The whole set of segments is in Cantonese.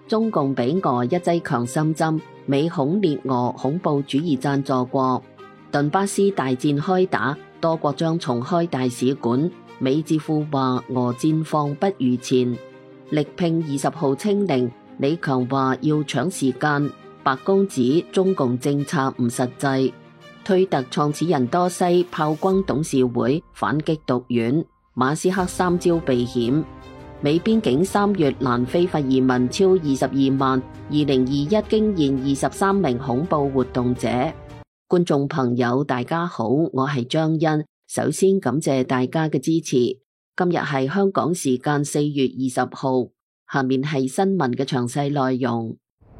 中共俾俄一劑強心針，美恐列俄恐怖主義贊助國。頓巴斯大戰開打，多國將重開大使館。美智庫話俄戰況不如前。力拼20號清零，李強話要搶時間。白宮指中共政策唔實際。推特創始人多西炮轟董事會，反擊毒丸。馬斯克3招避險。美邊境3月南非法移民超22萬，2021驚現23名恐怖活動者。觀眾朋友大家好，我係張欣，首先感謝大家嘅支持。今日係香港時間4月20號，下面係新聞嘅詳細內容。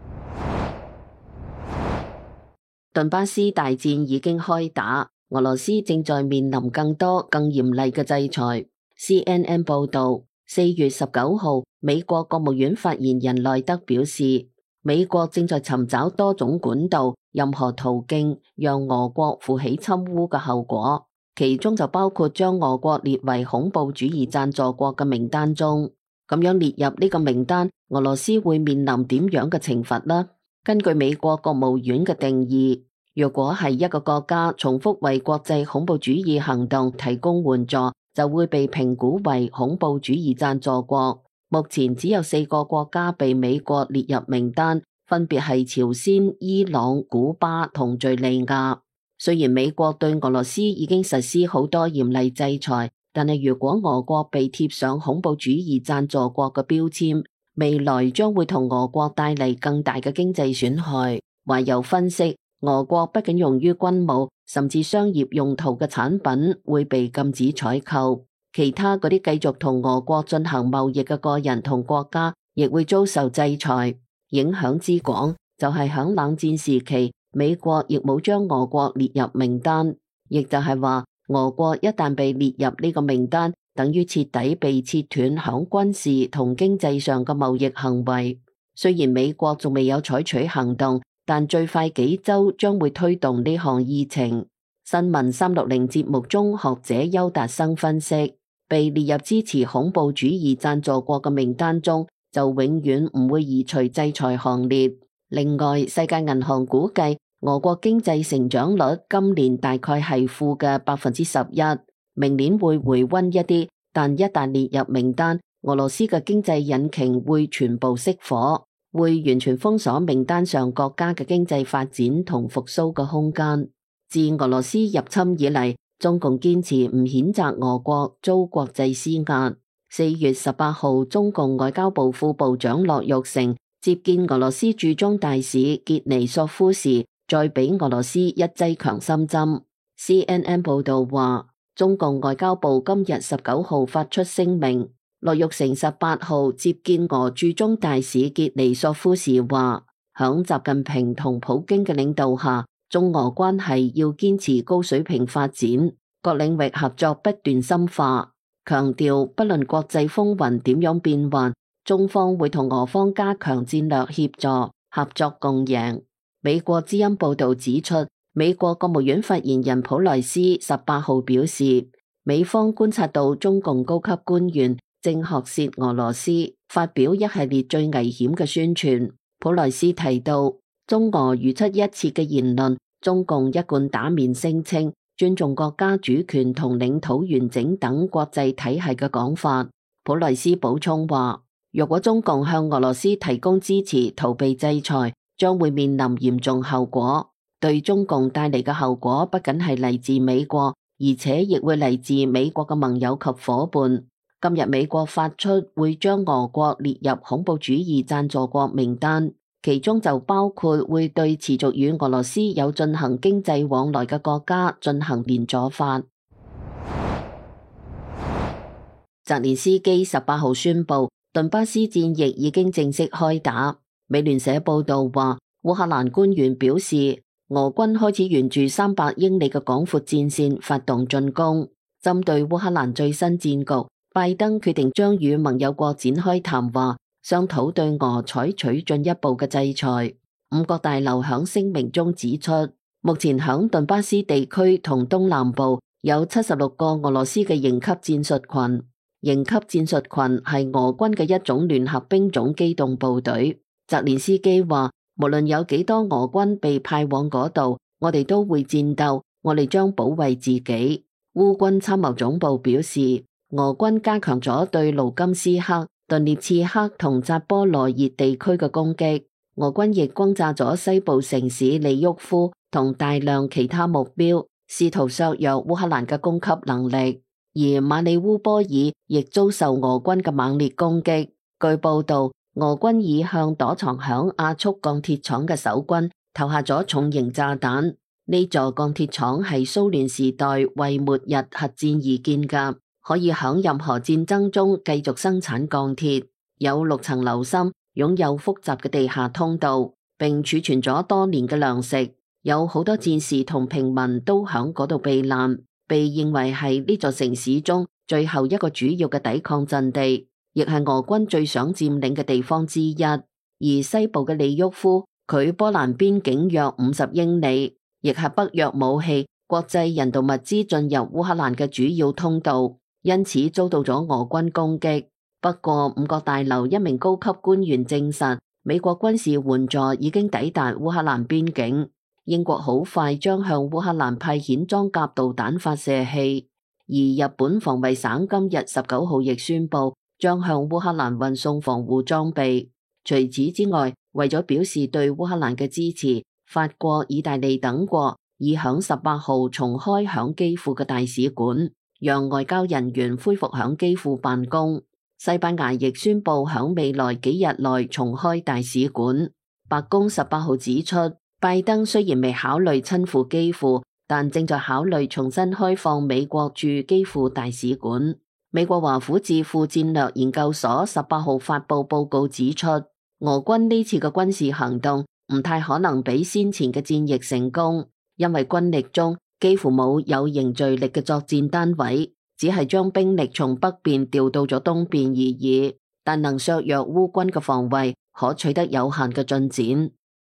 頓巴斯大戰已經開打，俄羅斯正在面臨更多更嚴厲嘅制裁。CNN 報道，4月19號，美國國務院發言人萊德表示，美國正在尋找多種管道、任何途徑，讓俄國負起侵烏嘅後果，其中就包括將俄國列為恐怖主義贊助國嘅名單中。咁樣列入呢個名單，俄羅斯會面臨點樣嘅懲罰呢？根據美國國務院嘅定義，若果係一個國家重複為國際恐怖主義行動提供援助，就會被評估為恐怖主義贊助國。目前只有4個國家被美國列入名單，分別係朝鮮、伊朗、古巴同敘利亞。雖然美國對俄羅斯已經實施好多嚴厲制裁，但係如果俄國被貼上恐怖主義贊助國嘅標籤，未來將會同俄國帶嚟更大嘅經濟損害。懷柔分析，俄國不僅用於軍務，甚至商業用途嘅產品會被禁止採購，其他嗰啲繼續同俄國進行貿易嘅個人同國家亦會遭受制裁。影響之廣，就係響冷戰時期，美國亦冇將俄國列入名單，亦就係話，俄國一旦被列入呢個名單，等於徹底被切斷響軍事同經濟上嘅貿易行為。雖然美國仲未有採取行動，但最快幾周將會推動呢項議程。新聞360節目中，學者邱達生分析，被列入支持恐怖主義贊助國嘅名單中，就永遠唔會移除制裁行列。另外，世界銀行估計俄國經濟成長率今年大概係負嘅11%，明年會回溫一啲，但一旦列入名單，俄羅斯嘅經濟引擎會全部熄火，會完全封鎖名單上國家嘅經濟發展同復甦嘅空間。自俄羅斯入侵以嚟，中共堅持唔譴責俄國遭國際施壓。4月18號，中共外交部副部長駱玉成接見俄羅斯駐中大使傑尼索夫時，再俾俄羅斯一劑強心針。CNN 報道話，中共外交部今日19號發出聲明，駱玉成18號接見俄駐中大使傑尼索夫時話，響習近平同普京嘅領導下，中俄關係要堅持高水平發展，各領域合作不斷深化，強調不論國際風雲點樣變幻，中方會同俄方加強戰略協助，合作共贏。美國之音報道指出，美國國務院發言人普萊斯18號表示，美方觀察到中共高級官員正學舌俄羅斯，發表一系列最危險嘅宣傳。普萊斯提到，中俄如出一轍嘅言論，中共一貫打面聲稱尊重國家主權同領土完整等國際體系嘅講法。普萊斯補充話，若果中共向俄羅斯提供支持，逃避制裁，將會面臨嚴重後果。對中共帶嚟嘅後果不僅係嚟自美國，而且亦會嚟自美國嘅盟友及夥伴。今日美國發出會將俄國列入恐怖主義贊助國名單，其中就包括會對持續與俄羅斯有進行經濟往來嘅國家進行連坐法。澤連斯基18號宣布，頓巴斯戰役已經正式開打。美聯社報道話，烏克蘭官員表示，俄軍開始沿住300英里嘅廣闊戰線發動進攻。針對烏克蘭最新戰局，拜登決定將與盟友國展開談話，商討對俄採取進一步嘅制裁。五角大樓響聲明中指出，目前響頓巴斯地區同東南部有76個俄羅斯嘅營級戰術群。營級戰術群係俄軍嘅一種聯合兵種機動部隊。 澤連斯基話，無論有幾多俄軍被派往嗰度，我哋都會戰鬥，我哋將保衛自己。烏軍參謀總部表示，俄軍加強咗對盧甘斯克、頓涅茨克同扎波羅熱地區嘅攻擊，俄軍亦轟炸咗西部城市利沃夫同大量其他目標，試圖削弱烏克蘭嘅供給能力。而馬里烏波爾亦遭受俄軍嘅猛烈攻擊。據報道，俄軍已向躲藏響亞速鋼鐵廠嘅守軍投下咗重型炸彈。呢座鋼鐵廠係蘇聯時代為末日核戰而建㗎，可以響任何戰爭中繼續生產鋼鐵。有6層樓深，擁有複雜嘅地下通道，並儲存咗多年嘅糧食。有好多戰士同平民都響嗰度避難，被認為係呢座城市中最後一個主要嘅抵抗陣地，亦係俄軍最想佔領嘅地方之一。而西部嘅利沃夫距波蘭邊境約50英里，亦係北約武器、國際人道物資進入烏克蘭嘅主要通道，因此遭到咗俄軍攻擊。不過5角大樓一名高級官員證實，美國軍事援助已經抵達烏克蘭邊境。英國好快將向烏克蘭派遣裝甲導彈發射器，而日本防衛省今日19號亦宣布將向烏克蘭運送防護裝備。除此之外，為咗表示對烏克蘭嘅支持，法國、意大利等國已響18號重開響基輔嘅大使館，讓外交人員恢復響基輔辦公。西班牙亦宣布響未來幾日內重開大使館。白宮18號指出，拜登雖然未考慮親赴基輔，但正在考慮重新開放美國駐基輔大使館。美國華府智庫戰略研究所18號發布報告指出，俄軍呢次嘅軍事行動唔太可能比先前嘅戰役成功，因為軍力中幾乎冇有凝聚力嘅作戰單位，只係將兵力從北邊調到咗東邊而已，但能削弱烏軍嘅防衛，可取得有限嘅進展。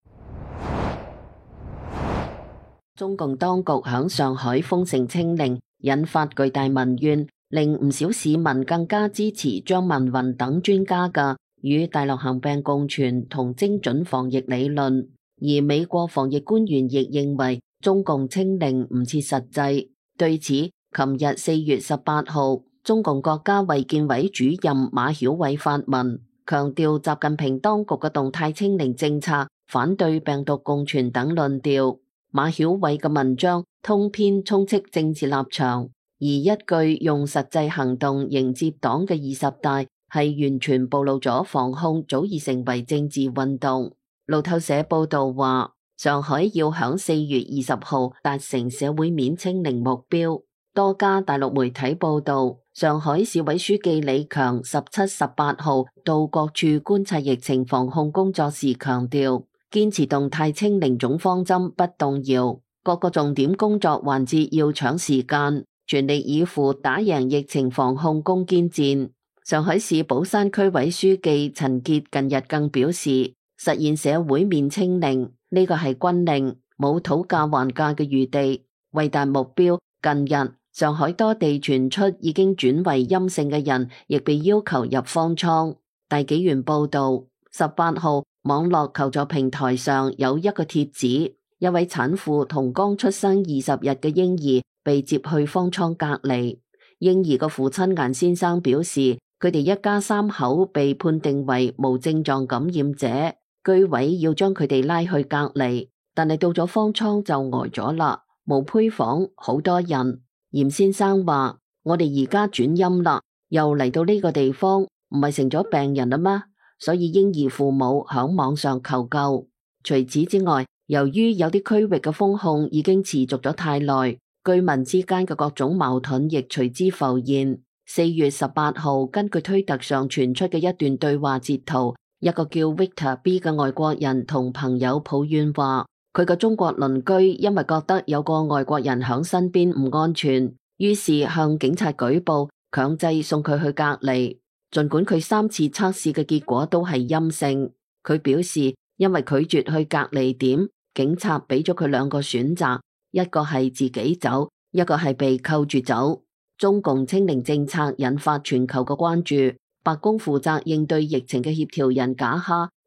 中共當局響上海封城清零，引發巨大民怨，令唔少市民更加支持張文宏等專家嘅與大流行病共存同精準防疫理論。而美國防疫官員亦認為中共清零唔切實際。對此，琴日4月18號，中共國家衛健委主任馬曉偉發文，強調習近平當局嘅動態清零政策反對病毒共存等論調。馬曉偉嘅文章通篇充斥政治立場，而一句用實際行動迎接黨嘅20大係完全暴露咗防控早已成為政治運動。路透社報道話，上海要響4月20號達成社會面清零目標。多家大陸媒體報道，上海市委書記李強17、18號到各處觀察疫情防控工作時強調，堅持動態清零總方針不動搖，各個重點工作環節要搶時間，全力以赴打贏疫情防控攻堅戰。上海市寶山區委書記陳傑近日更表示，實現社會面清零呢個係軍令，冇討價還價嘅餘地。為達目標，近日上海多地傳出已經轉為陰性嘅人，亦被要求入方艙。大紀元報道，18號網絡求助平台上有一個帖子，一位產婦同剛出生20日嘅嬰兒被接去方艙隔離。嬰兒嘅父親顏先生表示，佢哋一家3口被判定為無症狀感染者，居委要將佢哋拉去隔離，但係到咗方艙就呆咗啦，無配房，好多人。嚴先生話：我哋而家轉陰啦，又嚟到呢個地方，唔係成咗病人啦咩？所以嬰兒父母響網上求救。除此之外，由於有啲區域嘅封控已經持續咗太耐，居民之間嘅各種矛盾亦隨之浮現。4月18號，根據推特上傳出嘅一段對話截圖，一個叫 Victor B 嘅外國人同朋友抱怨話，佢嘅中國鄰居因為覺得有個外國人響身邊唔安全，於是向警察舉報，強制送佢去隔離。儘管佢3次測試嘅結果都係陰性，佢表示因為拒絕去隔離點，警察俾咗佢2個選擇，一個係自己走，一個係被扣住走。中共清零政策引發全球嘅關注。白宮負責應對疫情嘅協調人賈哈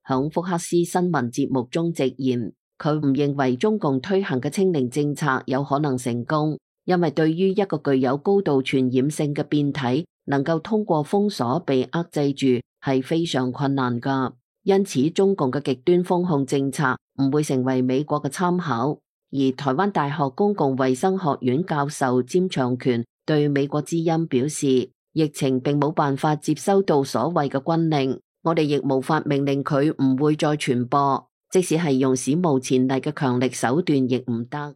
響福克斯新聞節目中直言，佢唔認為中共推行嘅清零政策有可能成功，因為對於一個具有高度傳染性嘅變體，能夠通過封鎖被遏制住係非常困難㗎。因此，中共嘅極端封控政策唔會成為美國嘅參考。而台灣大學公共衛生學院教授詹長權對美國之音表示，疫情並冇辦法接收到所謂嘅軍令，我哋亦無法命令佢唔會再傳播，即使係用史無前例嘅強力手段亦唔得。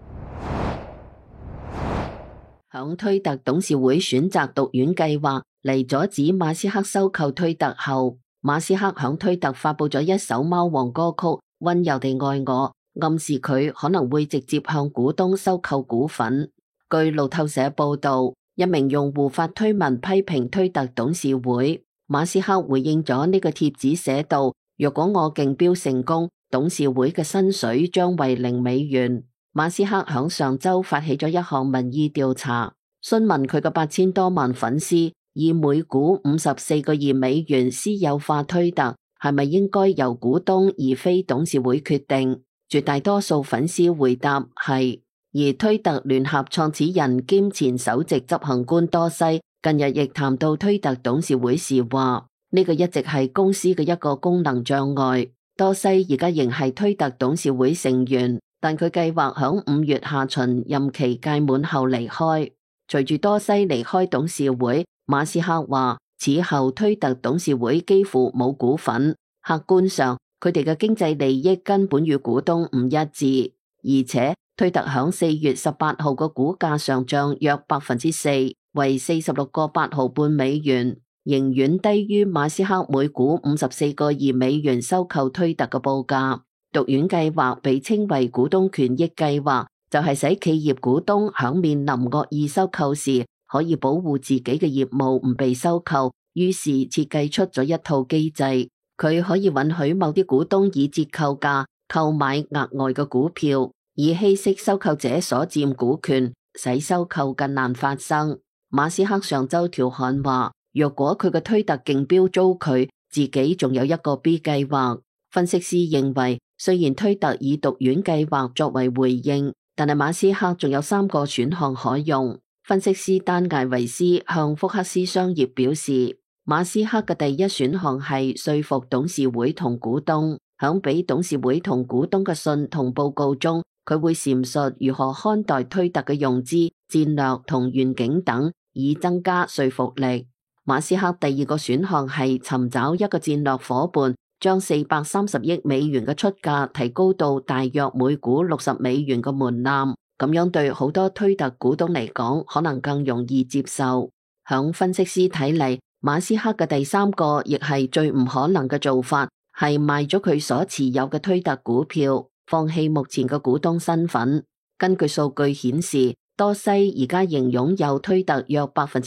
響推特董事會選擇毒丸計劃嚟阻止馬斯克收購推特後，馬斯克響推特發佈咗一首貓王歌曲《溫柔地愛我》，暗示佢可能會直接向股東收購股份。據路透社報道，一名用戶發推文批評推特董事會，馬斯克回應咗呢個帖子寫道：若果我競標成功，董事會嘅薪水將為$0。馬斯克響上週發起咗一項民意調查，詢問佢嘅8000多萬粉絲，以每股$54個億私有化推特，係咪應該由股東而非董事會決定？絕大多數粉絲回答係。而推特聯合創始人兼前首席執行官多西近日亦談到推特董事會時話，呢個一直係公司嘅一個功能障礙。多西而家仍係推特董事會成員，但佢計劃響5月下旬任期屆滿後離開。隨住多西離開董事會，馬斯克話此後推特董事會幾乎冇股份，客觀上佢哋嘅經濟利益根本與股東唔一致，而且推特響4月18號嘅股價上漲約4%，為46個8毫半美元，仍遠低於馬斯克每股54個2美元收購推特嘅報價。毒丸計劃被稱為股東權益計劃，就係使企業股東響面臨惡意收購時，可以保護自己嘅業務唔被收購。於是設計出咗一套機制，佢可以允許某啲股東以折扣價購買額外嘅股票，以稀釋收購者所佔股權，使收購更難發生。馬斯克上週調侃話，若果佢嘅推特競標遭拒，自己仲有一個 B 計劃。分析師認為，雖然推特以毒丸計劃作為回應，但係馬斯克仲有3個選項可用。分析師丹艾維斯向福克斯商業表示，馬斯克嘅第一選項係說服董事會同股東，響俾董事會同股東嘅信同報告中，佢會闡述如何看待推特嘅融資戰略同願景等，以增加說服力。馬斯克第二個選項係尋找一個戰略夥伴，將430億美元嘅出價提高到大約每股60美元嘅門檻，咁樣對好多推特股東嚟講可能更容易接受。響分析師睇嚟，馬斯克嘅第三個亦係最唔可能嘅做法，係賣咗佢所持有嘅推特股票，放棄目前嘅股東身份。根據數據顯示，多西而家仍擁有推特約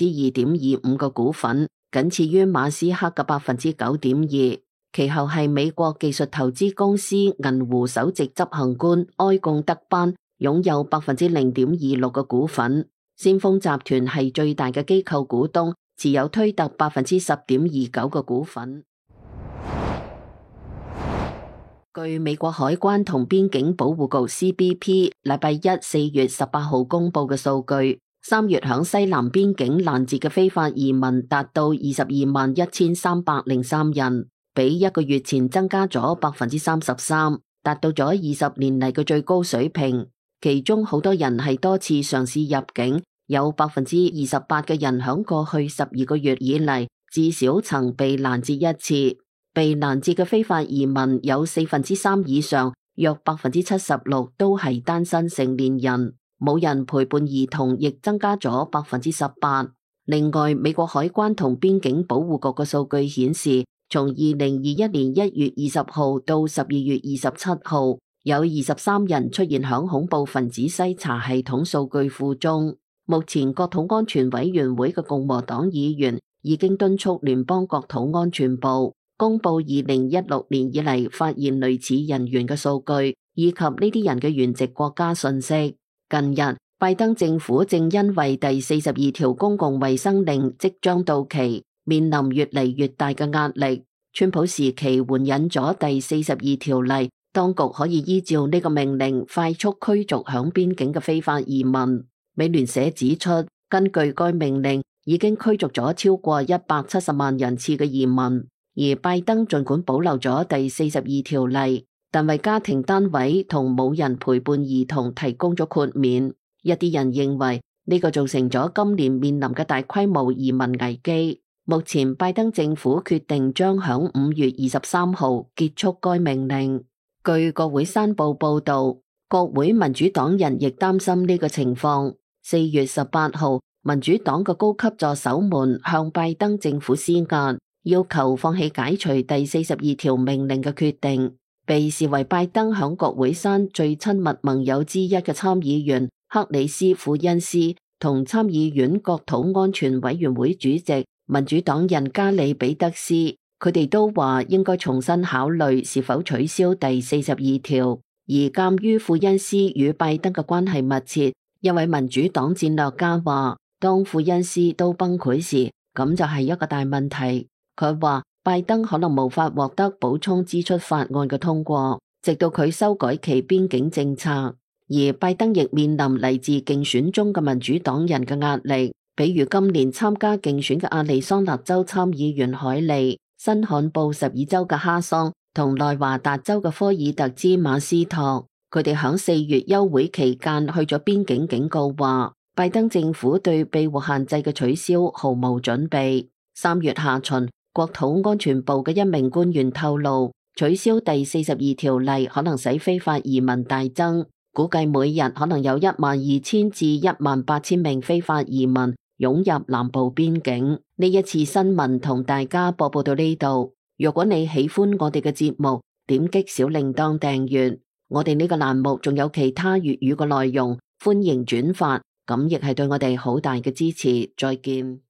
2.25%嘅股份，僅次於馬斯克嘅9.2%。其後係美國技術投資公司銀湖首席執行官埃貢德班，擁有0.26%嘅股份。先鋒集團係最大嘅機構股東，持有推特10.29%嘅股份。據美國海關同邊境保護局 CBP 禮拜一4月18號公布嘅數據，3月響西南邊境攔截嘅非法移民達到221303人，比一個月前增加咗33%，達到咗20年嚟嘅最高水平。其中好多人係多次嘗試入境，有28%嘅人響過去12個月以嚟至少曾被攔截一次。被攔截嘅非法移民有3%以上，約76%都係單身成年人，冇人陪伴兒童亦增加咗18%。另外，美國海關同邊境保護局嘅數據顯示，從2021年1月20號到12月27號，有23人出現響恐怖分子篩查系統數據庫中。目前國土安全委員會嘅共和黨議員已經敦促聯邦國土安全部公布2016年以嚟發現類似人員嘅數據，以及呢啲人嘅原籍國家信息。近日，拜登政府正因為第42條公共衛生令即將到期，面臨越嚟越大嘅壓力。 川普時期援引咗第42條例，當局可以依照呢個命令快速驅逐響邊境嘅非法移民。美聯社指出，根據該命令，已經驅逐咗超過170萬人次嘅移民。而拜登儘管保留咗第42條例，但為家庭單位同冇人陪伴兒童提供咗豁免。一啲人認為呢個造成咗今年面臨嘅大規模移民危機。目前拜登政府決定將響5月23號結束該命令。據國會山報報道，國會民主黨人亦擔心呢個情況。4月18號，民主黨嘅高級助手們向拜登政府施壓，要求放棄解除第42條命令嘅決定。被視為拜登響國會山最親密盟友之一嘅參議員克里斯庫恩斯同參議院國土安全委員會主席民主黨人加里比德斯，佢哋都話應該重新考慮是否取消第42條。而鑒於庫恩斯與拜登嘅關係密切，一位民主黨戰略家話，當庫恩斯都崩潰時，咁就係一個大問題。佢話拜登可能無法獲得補充支出法案嘅通過，直到佢修改其邊境政策。而拜登亦面臨嚟自競選中嘅民主黨人嘅壓力。比如今年參加競選嘅亞利桑那州參議員海利、新罕布什爾州嘅哈桑同內華達州嘅科爾特茲馬斯托，佢哋響4月休會期間去咗邊境警告話，拜登政府對庇護限制嘅取消毫無準備。3月下旬，國土安全部嘅一名官員透露，取消第42條例可能使非法移民大增，估計每日可能有12000至18000名非法移民湧入南部邊境。呢一次新聞同大家播報到呢度。如果你喜歡我哋嘅節目，點擊小鈴鐺訂閱。我哋呢個欄目仲有其他粵語嘅內容，歡迎轉發，咁亦係對我哋好大嘅支持。再見。